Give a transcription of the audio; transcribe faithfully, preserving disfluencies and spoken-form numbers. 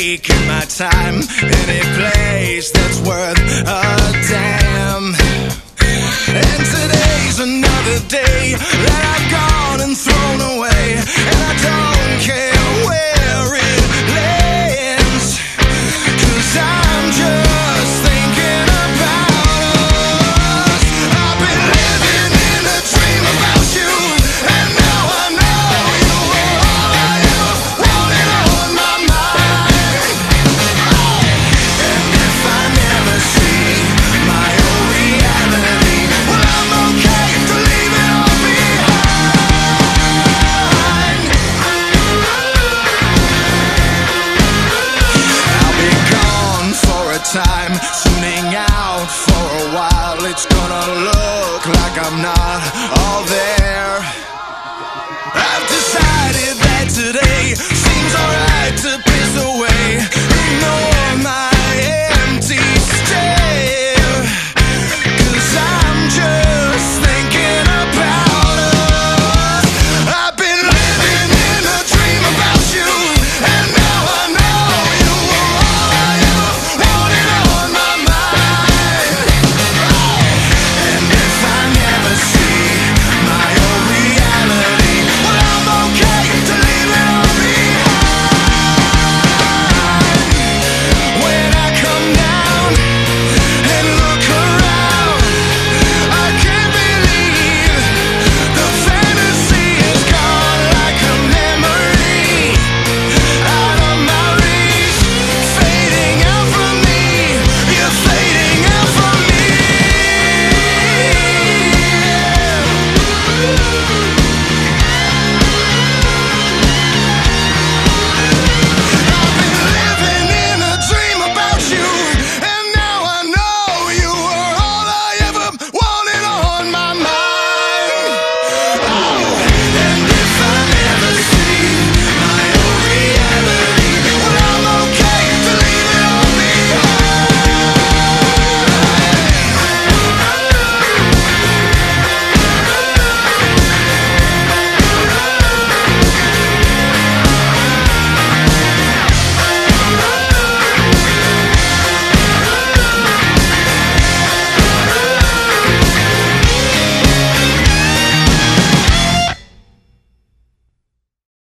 taking my time. Any place that's worth a damn. And today's another day that I've gone and thrown away, and I don't care where it lands, 'cause I'm just thinking about us. I've been living in a dream about you, and now I know you were all I ever wanted on my mind. And if I never see my own reality, well, I'm okay to leave it all behind. I'll be gone for a time, tuning out for a while. It's gonna look like I'm not all there. I've decided that today seems alright to